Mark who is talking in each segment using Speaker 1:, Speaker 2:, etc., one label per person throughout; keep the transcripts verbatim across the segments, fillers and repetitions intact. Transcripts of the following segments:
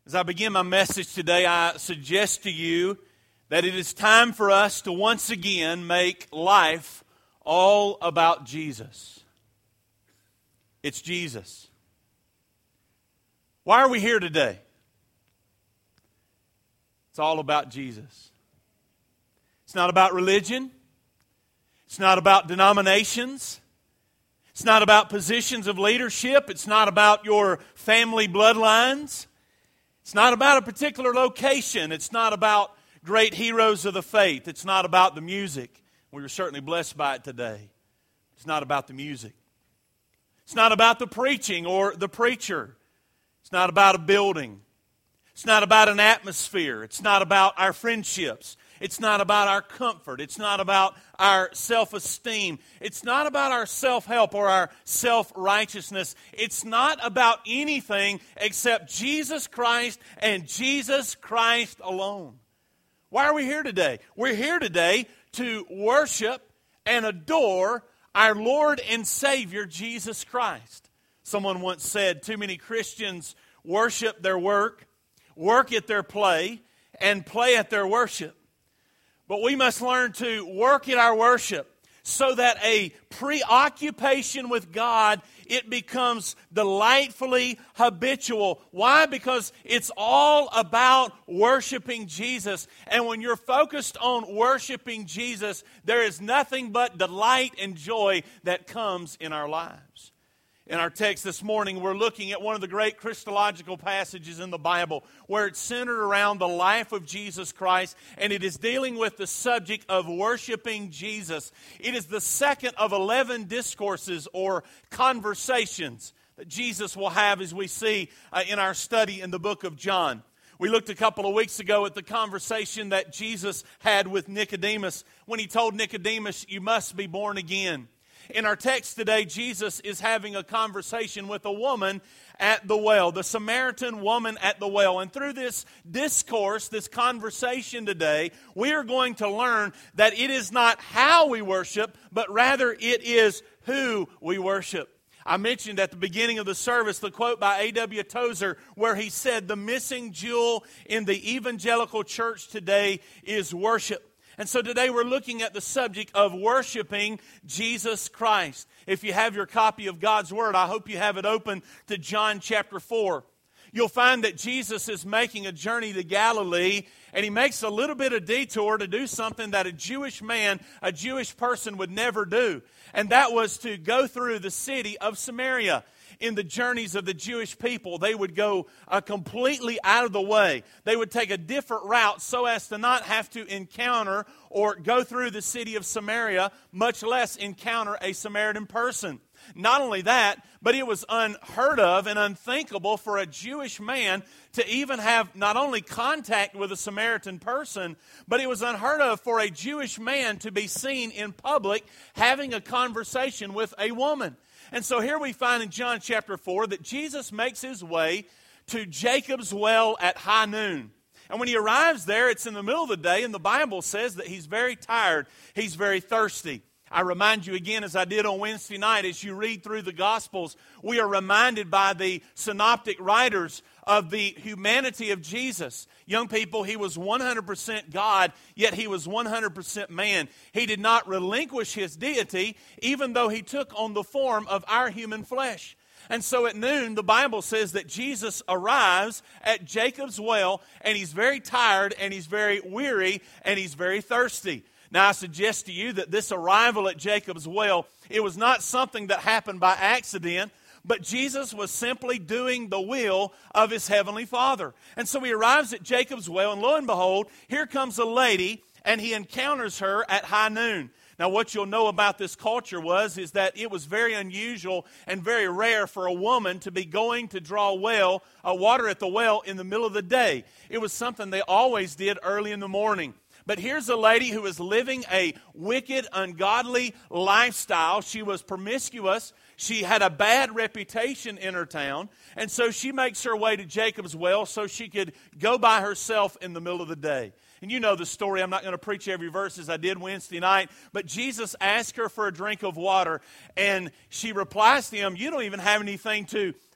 Speaker 1: As I begin my message today, I suggest to you that it is time for us to once again make life all about Jesus. It's Jesus. Why are we here today? It's all about Jesus. It's not about religion. It's not about denominations. It's not about positions of leadership. It's not about your family bloodlines. It's not about a particular location. It's not about great heroes of the faith. It's not about the music. We were certainly blessed by it today. It's not about the music. It's not about the preaching or the preacher. It's not about a building. It's not about an atmosphere. It's not about our friendships. It's not about our comfort. It's not about our self-esteem. It's not about our self-help or our self-righteousness. It's not about anything except Jesus Christ and Jesus Christ alone. Why are we here today? We're here today to worship and adore our Lord and Savior, Jesus Christ. Someone once said, too many Christians worship their work, work at their play, and play at their worship. But we must learn to work at our worship so that a preoccupation with God, it becomes delightfully habitual. Why? Because it's all about worshiping Jesus. And when you're focused on worshiping Jesus, there is nothing but delight and joy that comes in our lives. In our text this morning, we're looking at one of the great Christological passages in the Bible where it's centered around the life of Jesus Christ, and it is dealing with the subject of worshiping Jesus. It is the second of eleven discourses or conversations that Jesus will have as we see uh, in our study in the book of John. We looked a couple of weeks ago at the conversation that Jesus had with Nicodemus when he told Nicodemus, "You must be born again." In our text today, Jesus is having a conversation with a woman at the well, the Samaritan woman at the well. And through this discourse, this conversation today, we are going to learn that it is not how we worship, but rather it is who we worship. I mentioned at the beginning of the service the quote by A W Tozer where he said, "The missing jewel in the evangelical church today is worship." And so today we're looking at the subject of worshiping Jesus Christ. If you have your copy of God's Word, I hope you have it open to John chapter four. You'll find that Jesus is making a journey to Galilee, and he makes a little bit of detour to do something that a Jewish man, a Jewish person would never do. And that was to go through the city of Samaria. In the journeys of the Jewish people, they would go uh, completely out of the way. They would take a different route so as to not have to encounter or go through the city of Samaria, much less encounter a Samaritan person. Not only that, but it was unheard of and unthinkable for a Jewish man to even have not only contact with a Samaritan person, but it was unheard of for a Jewish man to be seen in public having a conversation with a woman. And so here we find in John chapter four that Jesus makes his way to Jacob's well at high noon. And when he arrives there, it's in the middle of the day, and the Bible says that he's very tired. He's very thirsty. I remind you again, as I did on Wednesday night, as you read through the Gospels, we are reminded by the synoptic writers of the humanity of Jesus. Young people, he was one hundred percent God, yet he was one hundred percent man. He did not relinquish his deity, even though he took on the form of our human flesh. And so at noon, the Bible says that Jesus arrives at Jacob's well, and he's very tired, and he's very weary, and he's very thirsty. Now, I suggest to you that this arrival at Jacob's well, it was not something that happened by accident, but Jesus was simply doing the will of his heavenly Father. And so he arrives at Jacob's well, and lo and behold, here comes a lady, and he encounters her at high noon. Now, what you'll know about this culture was is that it was very unusual and very rare for a woman to be going to draw well, uh, water at the well in the middle of the day. It was something they always did early in the morning. But here's a lady who is living a wicked, ungodly lifestyle. She was promiscuous. She had a bad reputation in her town. And so she makes her way to Jacob's well so she could go by herself in the middle of the day. And you know the story. I'm not going to preach every verse as I did Wednesday night. But Jesus asked her for a drink of water. And she replies to him, "You don't even have anything to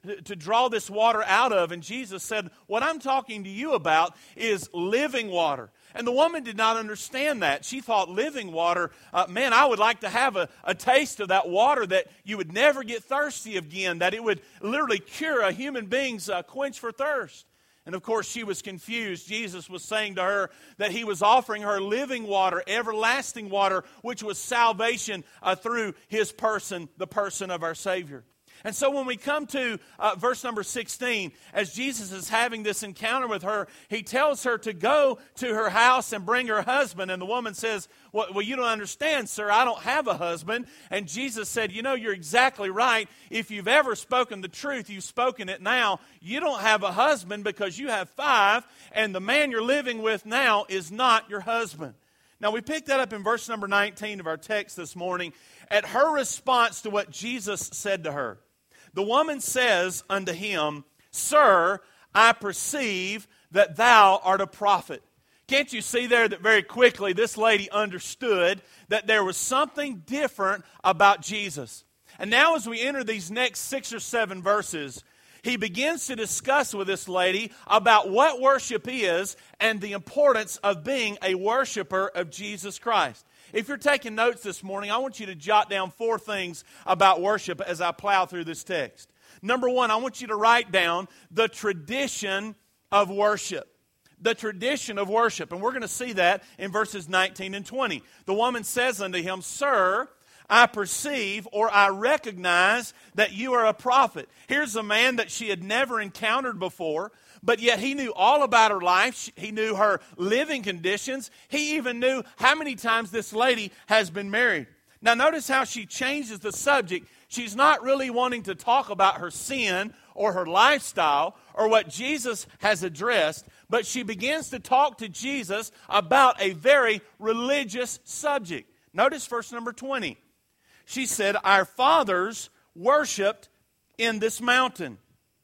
Speaker 1: to draw this water out of. And Jesus said, what I'm talking to you about is living water. And the woman did not understand that. She thought living water, uh, man, I would like to have a, a taste of that water that you would never get thirsty again, that it would literally cure a human being's uh, quench for thirst. And of course, she was confused. Jesus was saying to her that he was offering her living water, everlasting water, which was salvation uh, through his person, the person of our Savior. And so when we come to uh, verse number sixteen, as Jesus is having this encounter with her, he tells her to go to her house and bring her husband. And the woman says, well, well, you don't understand, sir. I don't have a husband. And Jesus said, you know, you're exactly right. If you've ever spoken the truth, you've spoken it now. You don't have a husband because you have five, and the man you're living with now is not your husband. Now, we pick that up in verse number nineteen of our text this morning at her response to what Jesus said to her. The woman says unto him, Sir, I perceive that thou art a prophet. Can't you see there that very quickly this lady understood that there was something different about Jesus? And now as we enter these next six or seven verses, he begins to discuss with this lady about what worship is and the importance of being a worshiper of Jesus Christ. If you're taking notes this morning, I want you to jot down four things about worship as I plow through this text. Number one, I want you to write down the tradition of worship. The tradition of worship. And we're going to see that in verses nineteen and twenty. The woman says unto him, Sir, I perceive or I recognize that you are a prophet. Here's a man that she had never encountered before, but yet he knew all about her life. He knew her living conditions. He even knew how many times this lady has been married. Now notice how she changes the subject. She's not really wanting to talk about her sin or her lifestyle or what Jesus has addressed, but she begins to talk to Jesus about a very religious subject. Notice verse number twenty. She said, Our fathers worshipped in this mountain,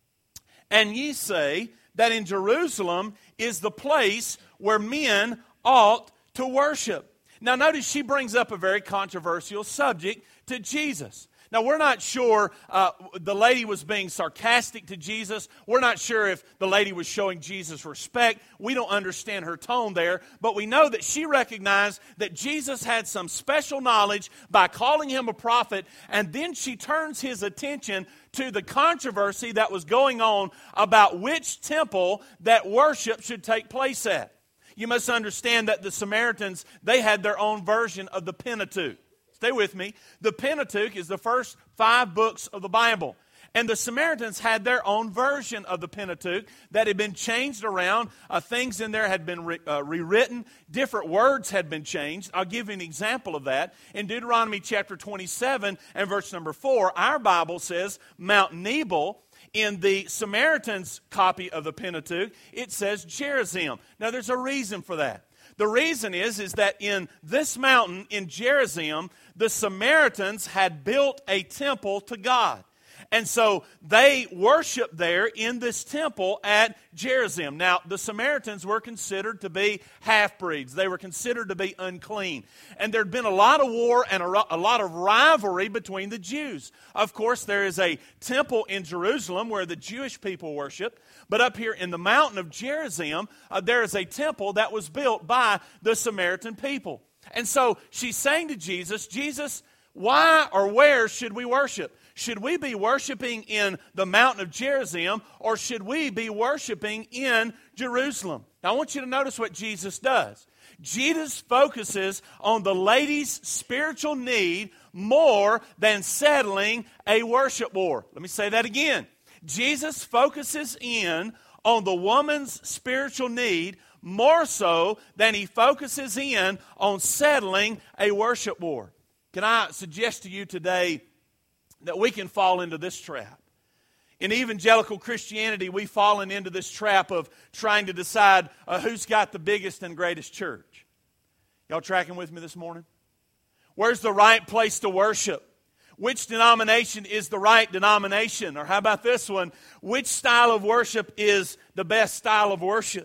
Speaker 1: and ye say that in Jerusalem is the place where men ought to worship. Now notice she brings up a very controversial subject to Jesus. Now, we're not sure uh, the lady was being sarcastic to Jesus. We're not sure if the lady was showing Jesus respect. We don't understand her tone there. But we know that she recognized that Jesus had some special knowledge by calling him a prophet. And then she turns his attention to the controversy that was going on about which temple that worship should take place at. You must understand that the Samaritans, they had their own version of the Pentateuch. Stay with me. The Pentateuch is the first five books of the Bible. And the Samaritans had their own version of the Pentateuch that had been changed around. Uh, things in there had been re- uh, rewritten. Different words had been changed. I'll give you an example of that. In Deuteronomy chapter twenty-seven and verse number four, our Bible says Mount Nebel. In the Samaritans' copy of the Pentateuch, it says Gerizim. Now, there's a reason for that. The reason is, is that in this mountain, in Gerizim, the Samaritans had built a temple to God. And so they worshiped there in this temple at Gerizim. Now, the Samaritans were considered to be half-breeds. They were considered to be unclean. And there had been a lot of war and a, a lot of rivalry between the Jews. Of course, there is a temple in Jerusalem where the Jewish people worship. But up here in the mountain of Gerizim, uh, there is a temple that was built by the Samaritan people. And so she's saying to Jesus, Jesus, why or where should we worship? Should we be worshiping in the mountain of Gerizim, or should we be worshiping in Jerusalem? Now I want you to notice what Jesus does. Jesus focuses on the lady's spiritual need more than settling a worship war. Let me say that again. Jesus focuses in on the woman's spiritual need more so than he focuses in on settling a worship war. Can I suggest to you today that we can fall into this trap? In evangelical Christianity, we've fallen into this trap of trying to decide uh, who's got the biggest and greatest church. Y'all tracking with me this morning? Where's the right place to worship? Which denomination is the right denomination? Or how about this one? Which style of worship is the best style of worship?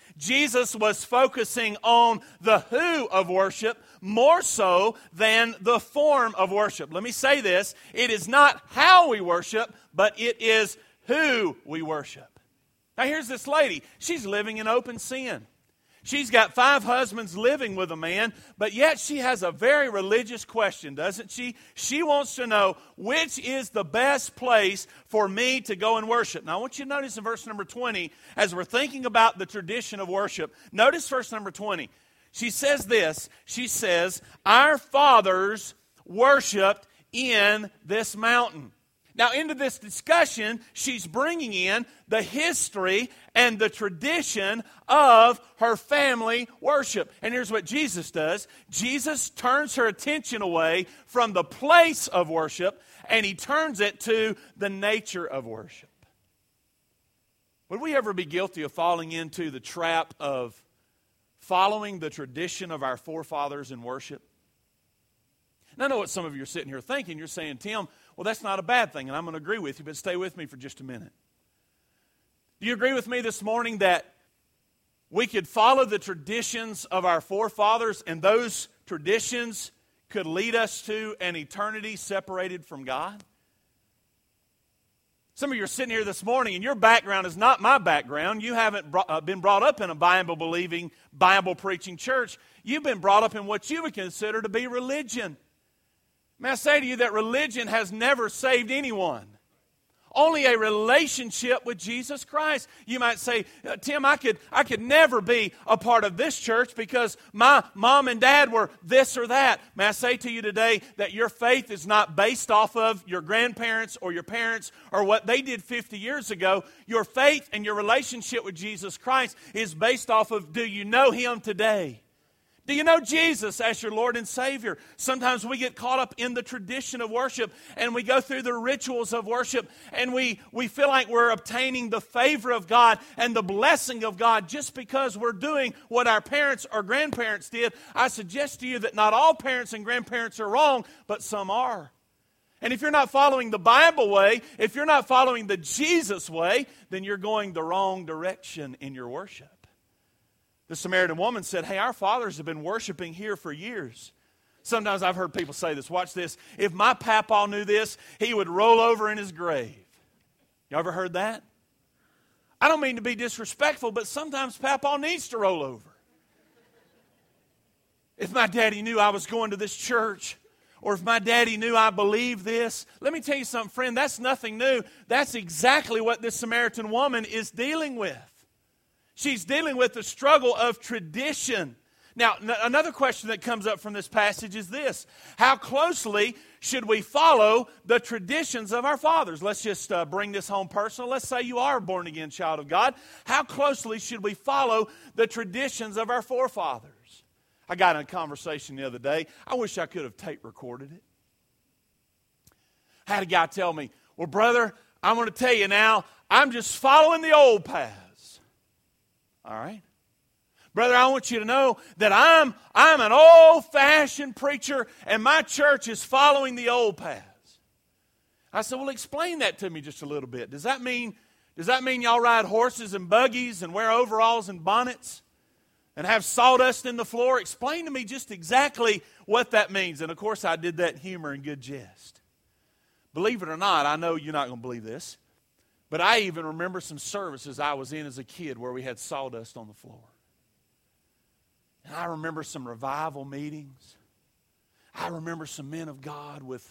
Speaker 1: Jesus was focusing on the who of worship more so than the form of worship. Let me say this. It is not how we worship, but it is who we worship. Now here's this lady. She's living in open sin. She's got five husbands living with a man, but yet she has a very religious question, doesn't she? She wants to know, which is the best place for me to go and worship? Now I want you to notice in verse number twenty, as we're thinking about the tradition of worship, notice verse number twenty. She says this, she says, our fathers worshiped in this mountain. Now, into this discussion, she's bringing in the history and the tradition of her family worship. And here's what Jesus does. Jesus turns her attention away from the place of worship, and he turns it to the nature of worship. Would we ever be guilty of falling into the trap of following the tradition of our forefathers in worship? Now, I know what some of you are sitting here thinking. You're saying, Tim, well, that's not a bad thing, and I'm going to agree with you, but stay with me for just a minute. Do you agree with me this morning that we could follow the traditions of our forefathers, and those traditions could lead us to an eternity separated from God? Some of you are sitting here this morning, and your background is not my background. You haven't brought, uh, been brought up in a Bible-believing, Bible-preaching church. You've been brought up in what you would consider to be religion. May I say to you that religion has never saved anyone. Only a relationship with Jesus Christ. You might say, Tim, I could, I could never be a part of this church because my mom and dad were this or that. May I say to you today that your faith is not based off of your grandparents or your parents or what they did fifty years ago. Your faith and your relationship with Jesus Christ is based off of, do you know Him today? Do you know Jesus as your Lord and Savior? Sometimes we get caught up in the tradition of worship and we go through the rituals of worship and we, we feel like we're obtaining the favor of God and the blessing of God just because we're doing what our parents or grandparents did. I suggest to you that not all parents and grandparents are wrong, but some are. And if you're not following the Bible way, if you're not following the Jesus way, then you're going the wrong direction in your worship. The Samaritan woman said, hey, our fathers have been worshiping here for years. Sometimes I've heard people say this. Watch this. If my papa knew this, he would roll over in his grave. You ever heard that? I don't mean to be disrespectful, but sometimes papa needs to roll over. If my daddy knew I was going to this church, or if my daddy knew I believed this, let me tell you something, friend, that's nothing new. That's exactly what this Samaritan woman is dealing with. She's dealing with the struggle of tradition. Now, n- another question that comes up from this passage is this. How closely should we follow the traditions of our fathers? Let's just uh, bring this home personal. Let's say you are a born-again child of God. How closely should we follow the traditions of our forefathers? I got in a conversation the other day. I wish I could have tape recorded it. I had a guy tell me, well, brother, I'm going to tell you now, I'm just following the old path. All right. Brother, I want you to know that I'm, I'm an old-fashioned preacher and my church is following the old paths. I said, well, explain that to me just a little bit. Does that mean, does that mean y'all ride horses and buggies and wear overalls and bonnets and have sawdust in the floor? Explain to me just exactly what that means. And, of course, I did that in humor and good jest. Believe it or not, I know you're not going to believe this, but I even remember some services I was in as a kid where we had sawdust on the floor. And I remember some revival meetings. I remember some men of God with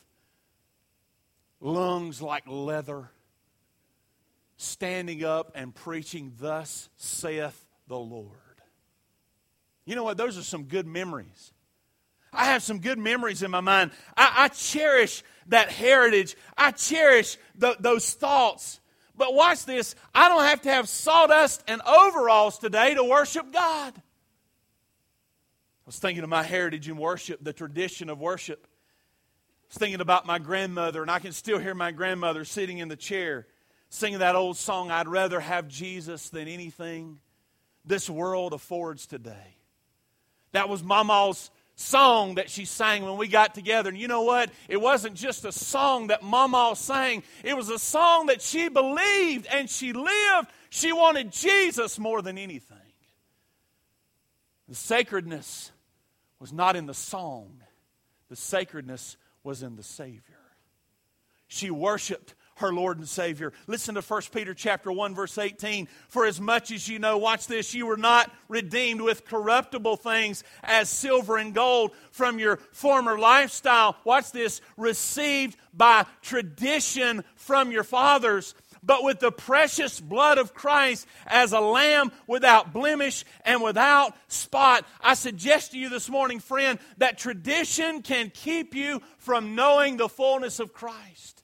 Speaker 1: lungs like leather standing up and preaching, thus saith the Lord. You know what? Those are some good memories. I have some good memories in my mind. I, I cherish that heritage. I cherish the, those thoughts. But watch this. I don't have to have sawdust and overalls today to worship God. I was thinking of my heritage in worship, the tradition of worship. I was thinking about my grandmother, and I can still hear my grandmother sitting in the chair singing that old song, I'd rather have Jesus than anything this world affords today. That was Mama's song that she sang when we got together. And you know what? It wasn't just a song that Mama sang. It was a song that she believed and she lived. She wanted Jesus more than anything. The sacredness was not in the song. The sacredness was in the Savior. She worshiped her Lord and Savior. Listen to First Peter chapter one, verse eighteen. For as much as you know, watch this, you were not redeemed with corruptible things as silver and gold from your former lifestyle. Watch this, received by tradition from your fathers, but with the precious blood of Christ as a lamb without blemish and without spot. I suggest to you this morning, friend, that tradition can keep you from knowing the fullness of Christ.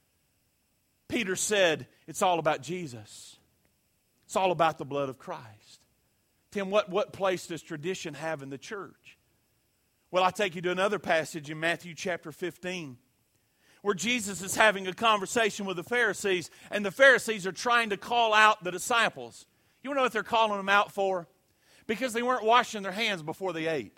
Speaker 1: Peter said, it's all about Jesus. It's all about the blood of Christ. Tim, what, what place does tradition have in the church? Well, I'll take you to another passage in Matthew chapter fifteen, where Jesus is having a conversation with the Pharisees, and the Pharisees are trying to call out the disciples. You want to know what they're calling them out for? Because they weren't washing their hands before they ate.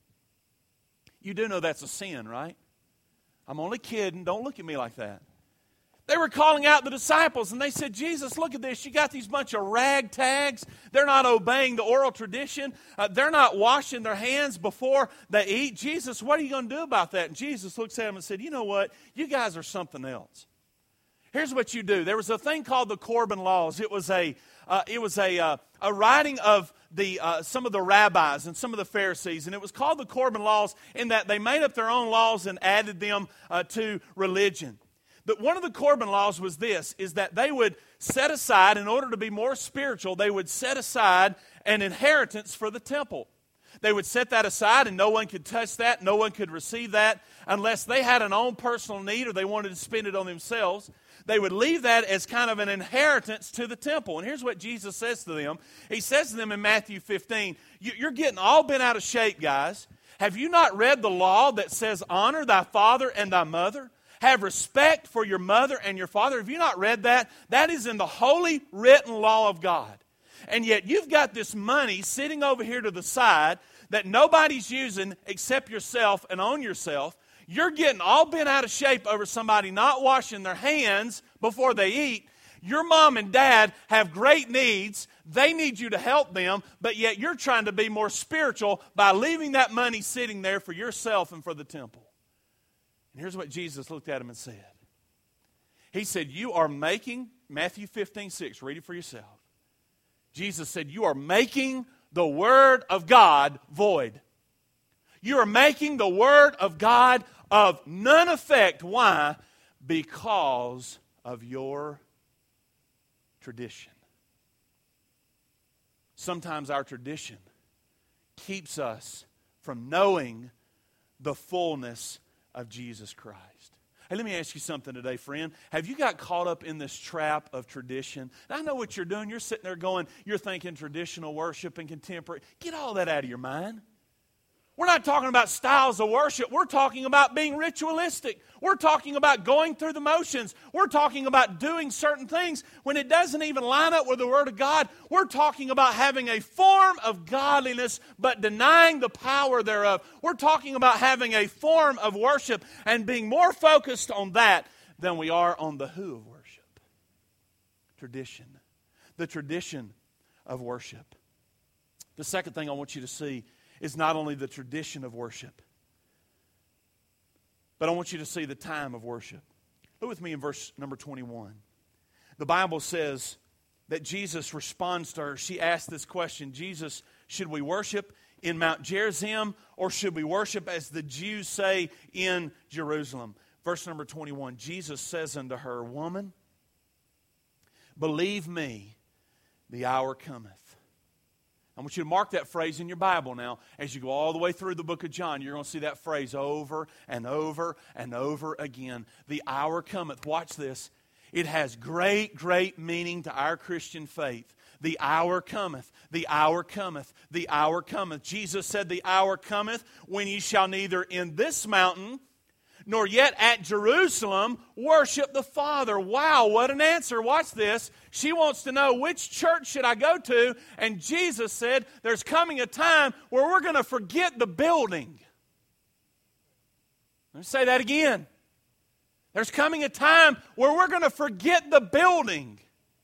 Speaker 1: You do know that's a sin, right? I'm only kidding. Don't look at me like that. They were calling out the disciples, and they said, Jesus, look at this. You got these bunch of ragtags. They're not obeying the oral tradition. Uh, they're not washing their hands before they eat. Jesus, what are you going to do about that? And Jesus looks at them and said, you know what? You guys are something else. Here's what you do. There was a thing called the Corban Laws. It was a uh, it was a uh, a writing of the uh, some of the rabbis and some of the Pharisees, and it was called the Corban Laws in that they made up their own laws and added them uh, to religion. But one of the Corban laws was this, is that they would set aside, in order to be more spiritual, they would set aside an inheritance for the temple. They would set that aside, and no one could touch that, no one could receive that, unless they had an own personal need or they wanted to spend it on themselves. They would leave that as kind of an inheritance to the temple. And here's what Jesus says to them. He says to them in Matthew fifteen, you're getting all bent out of shape, guys. Have you not read the law that says, honor thy father and thy mother? Have respect for your mother and your father. Have you not read that? That is in the holy written law of God. And yet you've got this money sitting over here to the side that nobody's using except yourself and on yourself. You're getting all bent out of shape over somebody not washing their hands before they eat. Your mom and dad have great needs. They need you to help them, but yet you're trying to be more spiritual by leaving that money sitting there for yourself and for the temple. And here's what Jesus looked at him and said. He said, you are making, Matthew fifteen six, read it for yourself. Jesus said, you are making the word of God void. You are making the word of God of none effect. Why? Because of your tradition. Sometimes our tradition keeps us from knowing the fullness of Jesus Christ. Hey, let me ask you something today, friend. Have you got caught up in this trap of tradition? And I know what you're doing. You're sitting there going, you're thinking traditional worship and contemporary. Get all that out of your mind. We're not talking about styles of worship. We're talking about being ritualistic. We're talking about going through the motions. We're talking about doing certain things when it doesn't even line up with the Word of God. We're talking about having a form of godliness but denying the power thereof. We're talking about having a form of worship and being more focused on that than we are on the who of worship. Tradition. The tradition of worship. The second thing I want you to see is not only the tradition of worship, but I want you to see the time of worship. Look with me in verse number twenty-one. The Bible says that Jesus responds to her. She asked this question, Jesus, should we worship in Mount Gerizim or should we worship, as the Jews say, in Jerusalem? Verse number twenty-one, Jesus says unto her, woman, believe me, the hour cometh. I want you to mark that phrase in your Bible now. As you go all the way through the book of John, you're going to see that phrase over and over and over again. The hour cometh. Watch this. It has great, great meaning to our Christian faith. The hour cometh. The hour cometh. The hour cometh. Jesus said, the hour cometh when ye shall neither in this mountain nor yet at Jerusalem worship the Father. Wow, what an answer. Watch this. She wants to know, which church should I go to? And Jesus said, there's coming a time where we're going to forget the building. Let me say that again. There's coming a time where we're going to forget the building.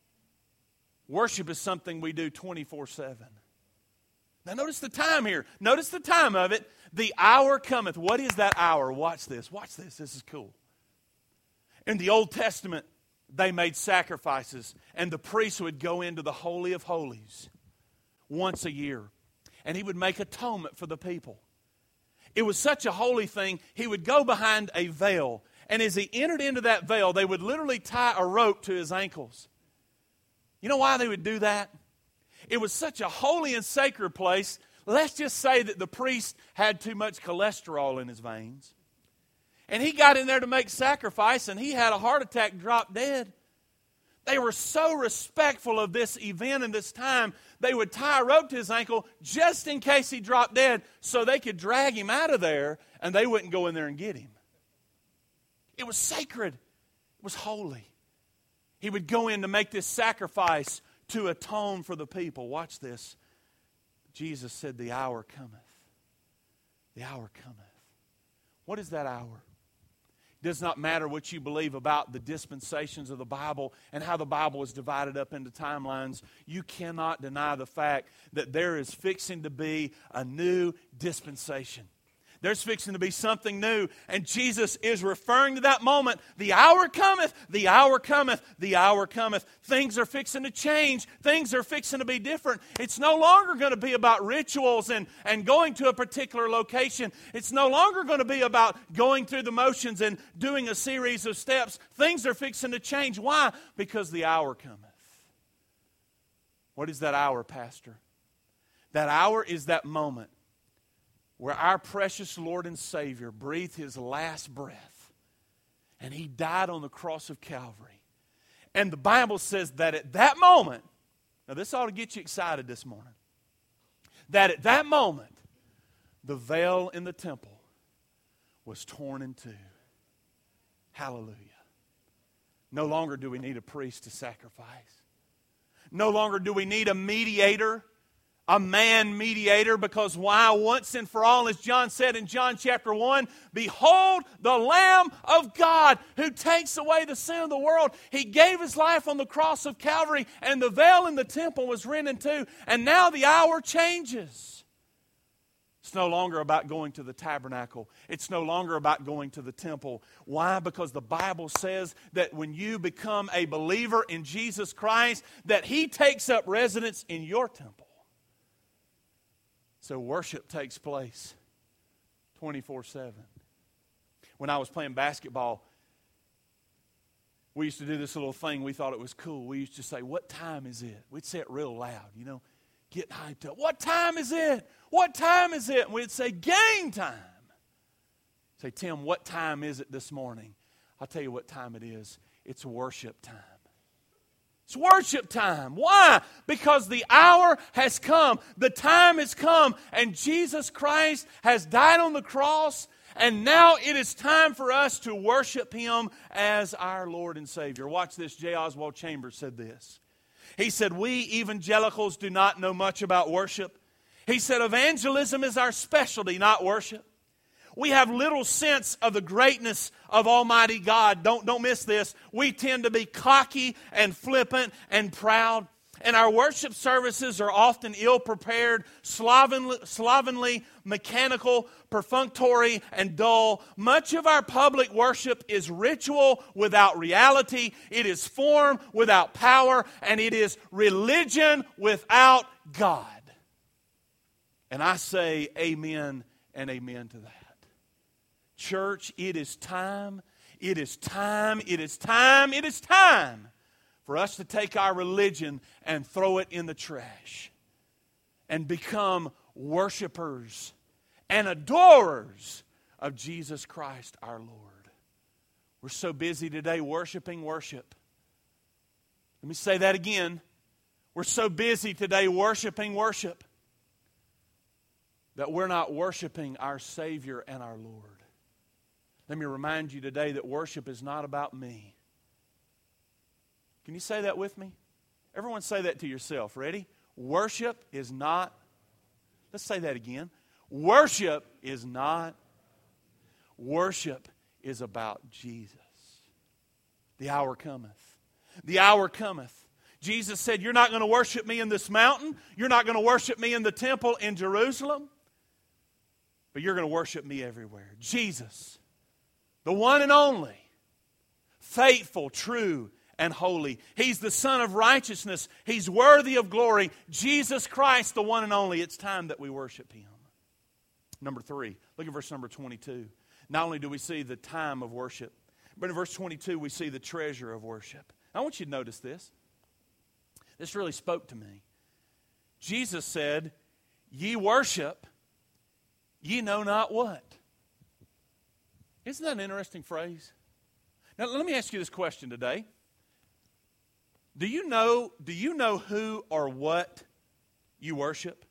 Speaker 1: Worship is something we do twenty-four seven. Now notice the time here. Notice the time of it. The hour cometh. What is that hour? Watch this. Watch this. This is cool. In the Old Testament, they made sacrifices, and the priest would go into the Holy of Holies once a year, and he would make atonement for the people. It was such a holy thing, he would go behind a veil, and as he entered into that veil, they would literally tie a rope to his ankles. You know why they would do that? It was such a holy and sacred place. Let's just say that the priest had too much cholesterol in his veins. And he got in there to make sacrifice, and he had a heart attack, dropped dead. They were so respectful of this event and this time, they would tie a rope to his ankle just in case he dropped dead so they could drag him out of there and they wouldn't go in there and get him. It was sacred. It was holy. He would go in to make this sacrifice to atone for the people. Watch this. Jesus said, the hour cometh. The hour cometh. What is that hour? It does not matter what you believe about the dispensations of the Bible and how the Bible is divided up into timelines. You cannot deny the fact that there is fixing to be a new dispensation. There's fixing to be something new. And Jesus is referring to that moment. The hour cometh, the hour cometh, the hour cometh. Things are fixing to change. Things are fixing to be different. It's no longer going to be about rituals and, and going to a particular location. It's no longer going to be about going through the motions and doing a series of steps. Things are fixing to change. Why? Because the hour cometh. What is that hour, Pastor? That hour is that moment where our precious Lord and Savior breathed His last breath, and He died on the cross of Calvary. And the Bible says that at that moment, now this ought to get you excited this morning, that at that moment, the veil in the temple was torn in two. Hallelujah. No longer do we need a priest to sacrifice. No longer do we need a mediator, a man mediator, because why? Once and for all, as John said in John chapter one, behold the Lamb of God who takes away the sin of the world. He gave His life on the cross of Calvary, and the veil in the temple was rent in two. And now the hour changes. It's no longer about going to the tabernacle. It's no longer about going to the temple. Why? Because the Bible says that when you become a believer in Jesus Christ, that He takes up residence in your temple. So worship takes place twenty-four seven. When I was playing basketball, we used to do this little thing. We thought it was cool. We used to say, what time is it? We'd say it real loud, you know, get hyped up. What time is it? What time is it? And we'd say, game time. Say, Tim, what time is it this morning? I'll tell you what time it is. It's worship time. It's worship time. Why? Because the hour has come. The time has come. And Jesus Christ has died on the cross. And now it is time for us to worship Him as our Lord and Savior. Watch this. J. Oswald Chambers said this. He said, we evangelicals do not know much about worship. He said, evangelism is our specialty, not worship. We have little sense of the greatness of Almighty God. Don't, don't miss this. We tend to be cocky and flippant and proud. And our worship services are often ill-prepared, slovenly, slovenly, mechanical, perfunctory, and dull. Much of our public worship is ritual without reality. It is form without power. And it is religion without God. And I say amen and amen to that. Church, it is time, it is time, it is time, it is time for us to take our religion and throw it in the trash and become worshipers and adorers of Jesus Christ our Lord. We're so busy today worshiping worship. Let me say that again. We're so busy today worshiping worship that we're not worshiping our Savior and our Lord. Let me remind you today that worship is not about me. Can you say that with me? Everyone say that to yourself. Ready? Worship is not, let's say that again. Worship is not, worship is about Jesus. The hour cometh. The hour cometh. Jesus said, you're not going to worship me in this mountain. You're not going to worship me in the temple in Jerusalem. But you're going to worship me everywhere. Jesus, the one and only, faithful, true, and holy. He's the Son of righteousness. He's worthy of glory. Jesus Christ, the one and only. It's time that we worship Him. Number three, look at verse number twenty-two. Not only do we see the time of worship, but in verse twenty-two we see the treasure of worship. I want you to notice this. This really spoke to me. Jesus said, ye worship, ye know not what. Isn't that an interesting phrase? Now let me ask you this question today. Do you know, do you know who or what you worship?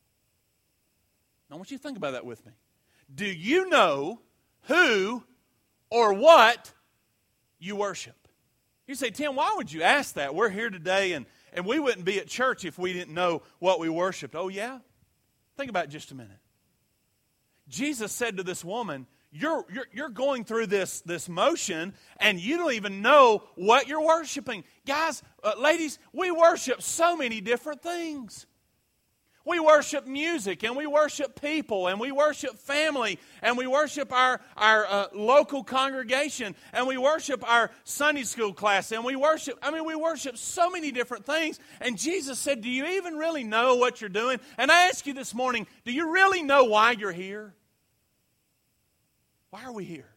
Speaker 1: I want you to think about that with me. Do you know who or what you worship? You say, Tim, why would you ask that? We're here today and, and we wouldn't be at church if we didn't know what we worshiped. Oh, yeah? Think about it just a minute. Jesus said to this woman, you're, you're, you're going through this, this motion and you don't even know what you're worshiping. Guys, uh, ladies, we worship so many different things. We worship music, and we worship people, and we worship family, and we worship our, our uh, local congregation, and we worship our Sunday school class, and we worship, I mean, we worship so many different things. And Jesus said, do you even really know what you're doing? And I ask you this morning, do you really know why you're here? Why are we here?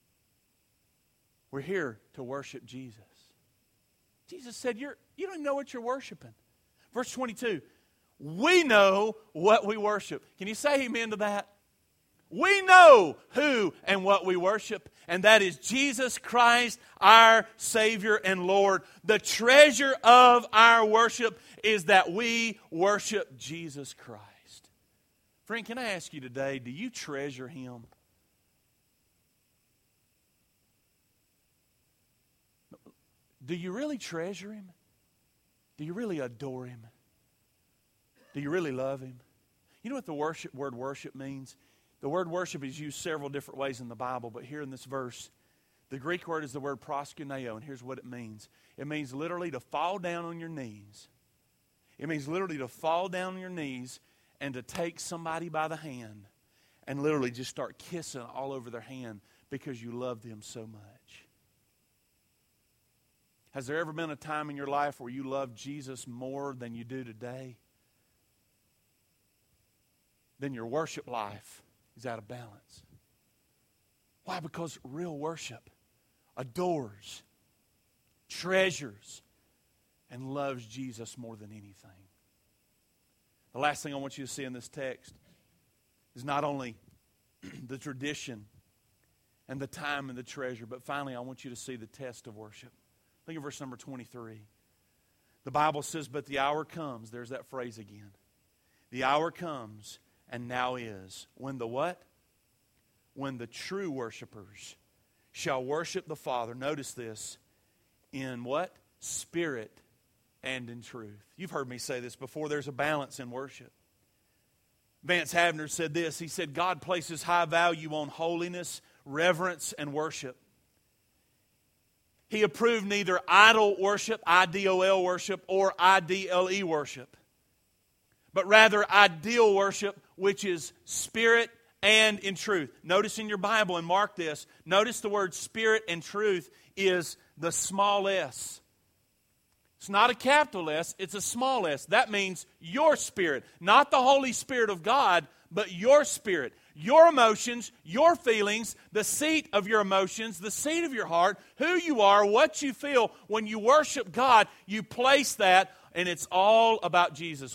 Speaker 1: We're here to worship Jesus. Jesus said, you're, you don't know what you're worshiping. Verse twenty-two. We know what we worship. Can you say amen to that? We know who and what we worship, and that is Jesus Christ, our Savior and Lord. The treasure of our worship is that we worship Jesus Christ. Friend, can I ask you today, do you treasure Him? Do you really treasure Him? Do you really adore Him? Do you really love Him? You know what the worship, word worship means? The word worship is used several different ways in the Bible, but here in this verse, the Greek word is the word proskuneo, and here's what it means. It means literally to fall down on your knees. It means literally to fall down on your knees and to take somebody by the hand and literally just start kissing all over their hand because you love them so much. Has there ever been a time in your life where you loved Jesus more than you do today? Then your worship life is out of balance. Why? Because real worship adores, treasures, and loves Jesus more than anything. The last thing I want you to see in this text is not only the tradition and the time and the treasure, but finally I want you to see the test of worship. Look at verse number twenty-three. The Bible says, but the hour comes. There's that phrase again. The hour comes, and now is, when the what? When the true worshipers shall worship the Father. Notice this. In what? Spirit and in truth. You've heard me say this before. There's a balance in worship. Vance Havner said this. He said, God places high value on holiness, reverence, and worship. He approved neither idol worship, I D O L worship, or I D L E worship, but rather ideal worship, which is spirit and in truth. Notice in your Bible, and mark this, notice the word spirit and truth is the small s. It's not a capital S, it's a small s. That means your spirit, not the Holy Spirit of God, but your spirit. Your emotions, your feelings, the seat of your emotions, the seat of your heart, who you are, what you feel. When you worship God, you place that, and it's all about Jesus.